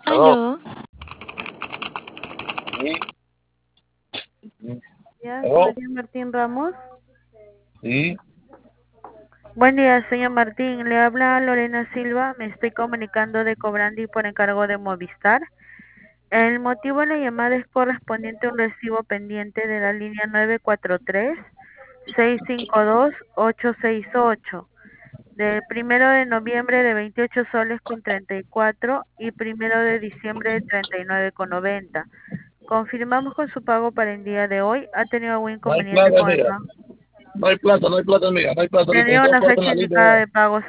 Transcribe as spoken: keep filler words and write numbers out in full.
Aló. Aló. Sí. Ya, Aló. señor Martín Ramos. Sí. Buen día, señor Martín. Le habla Lorena Silva. Me estoy comunicando de Cobrandi por encargo de Movistar. El motivo de la llamada es correspondiente a un recibo pendiente de la línea nueve cuatro tres, seis cinco dos, ocho seis ocho. Del primero de noviembre de veintiocho soles con treinta y cuatro y primero de diciembre de treinta y nueve con noventa. Confirmamos con su pago para el día de hoy. ¿Ha tenido algún No hay inconveniente plata, con el amiga. pago? No hay plata, no hay plata, amiga. No hay plata ahorita. Tendría Está una fuerte en fecha la indicada línea. de pago,